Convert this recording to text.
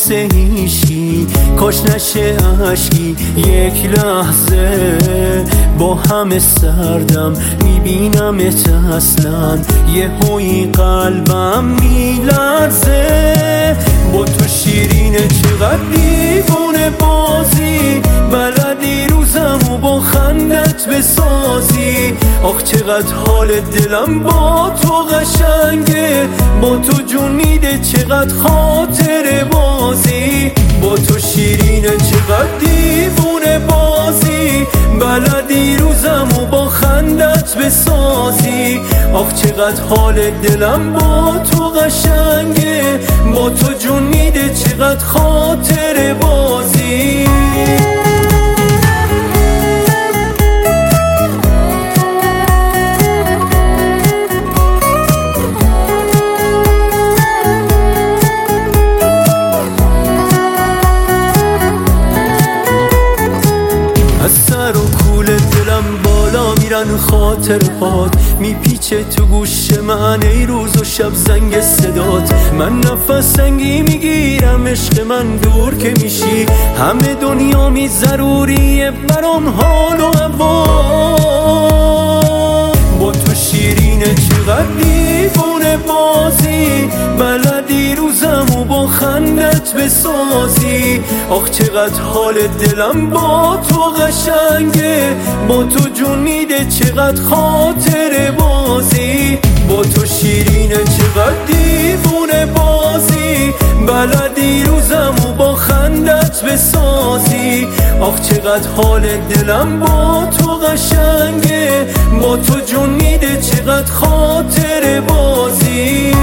مثل هیچی، کاش نشه عشقی یک لحظه. با همه سردم میبینمت اصلا، یه هوی قلبم میلرزه. با تو شیرینه چقدر دیوونه بازی، بلدی روزمو با خندت بسازی. آخ چقدر حال دلم با تو قشنگه، با تو جون میده چقدر خاطر بازی. با تو شیرینه چقدر دیوونه بازی، بلدی روزمو با خندت بسازی. آخ چقدر حال دلم با تو قشنگه، با تو جون میده چقدر خاطر بازی. از سر و کول دلم بالا میرن خاطرهات، میپیچه تو گوش من ای روز و شب زنگ صدات. من نفس سنگی میگیرم عشق من دور که میشی، همه دنیا می ضروریه برام حال و هوا. با تو شیرینه چقدر دیوونه بازی، بلدی روزمو با خندت بسازی. آخ چقدر حال دلم با تو قشنگه، با تو جون میده چقدر خاطر بازی. با تو شیرینه چقدر دیوونه بازی، بلدی روزمو با خندت بسازی. آخ چقدر حال دلم با تو قشنگه، با تو جون میده چقدر خاطر بازی.